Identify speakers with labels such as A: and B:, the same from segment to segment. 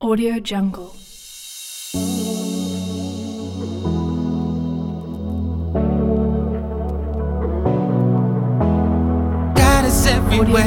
A: Audio Jungle.
B: God is everywhere,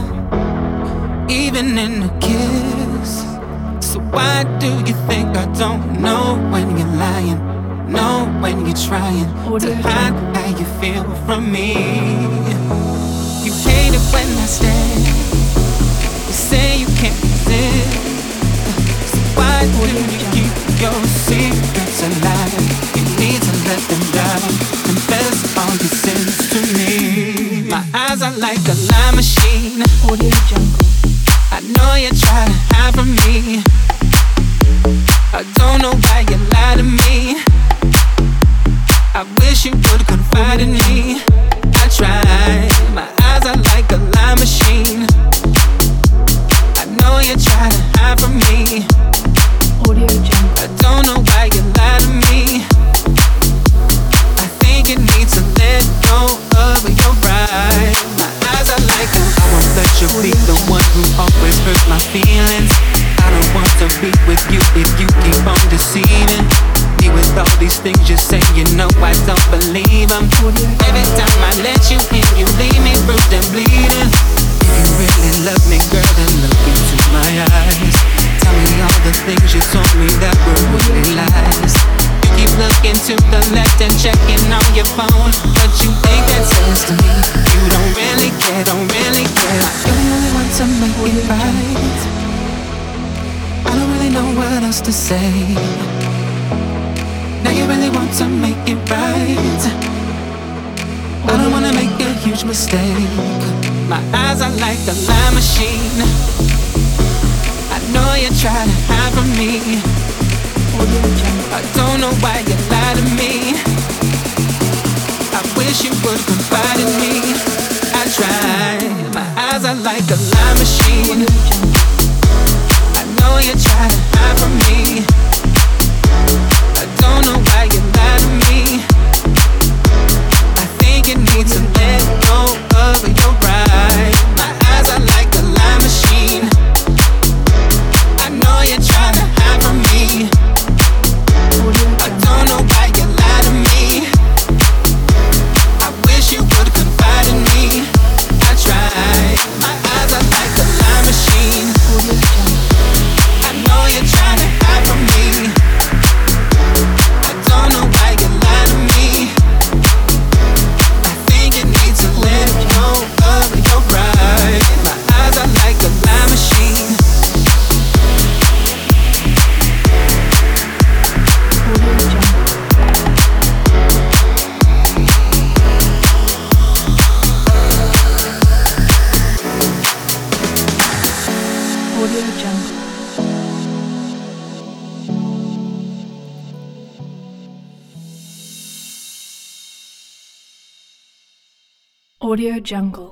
B: even in a kiss. So why do you think I don't know when you're lying? Know when you're trying to hide how you feel from me. You hate it when I stay. You say you can't resist. So why do you keep your secrets alive? You need to let them die. Confess all your sins to me. My eyes are like a lie machine.
A: Audio Jungle.
B: I know you try to hide from me. I don't know why you lie to me. I wish you would confide in me. I tried. My eyes are like a lie machine. I know you try to hide from me.
A: Audio Jungle.
B: I don't know why you lie to me. I think you need to let go of your pride. My eyes are like I won't let you be the one who always hurts my feelings. I don't want to be with you if you keep on deceiving me with all these things you say. You know I don't believe them. Every time I let you in, you leave me bruised and bleeding. If you really love me, girl, then look into my eyes. Tell me all the things you told me that were really lies. You keep looking to the left and checking on your phone, but you think that says to me you don't really care, don't really care. You only want to make it right. I don't really know what else to say. Now you really want to make it right. I don't wanna make a huge mistake. My eyes are like a lie machine. I know you try to hide from me. I don't know why you lie to me. I wish you would confide in me. I tried. My eyes are like a lie machine. I know you try to hide from me. I don't know why you lie to me. I think you need to let go of your pride. My eyes are like a lie machine. I know you're trying to hide from me. I don't know why you lie to me. I wish you would confide in me. I tried. My eyes are like a lie machine. I know you're trying to hide from me. I don't know why you lie to me. I think you need to let go of your pride. My eyes are like a lie machine.
A: Audio Jungle. Audio Jungle.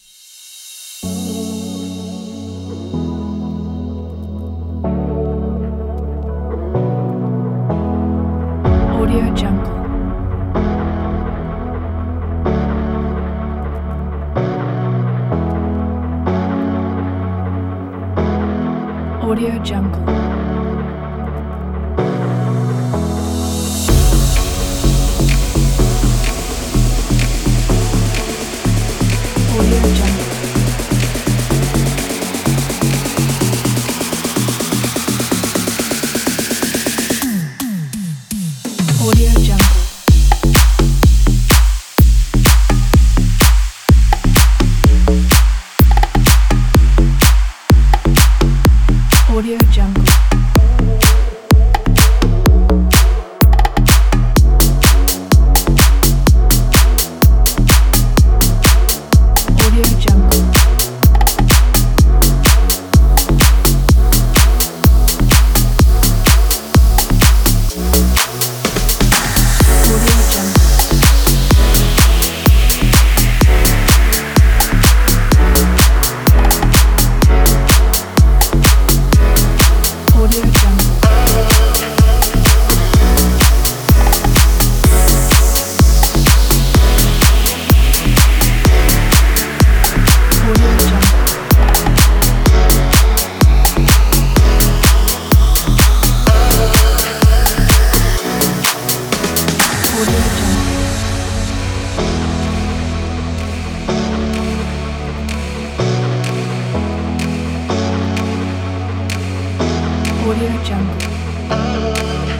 A: Audio Jungle. Audio Jungle. Audio Jungle. Audio Jungle. Audio Jungle. Audio Jungle. Audio Jungle. Audio Jungle.